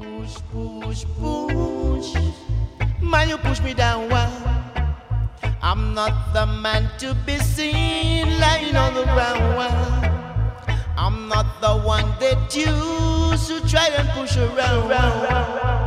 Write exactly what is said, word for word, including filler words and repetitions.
Push, push, push. Man, you push me down. Why? I'm not the man to be seen lying on the ground. Why? I'm not the one that you should try and push around.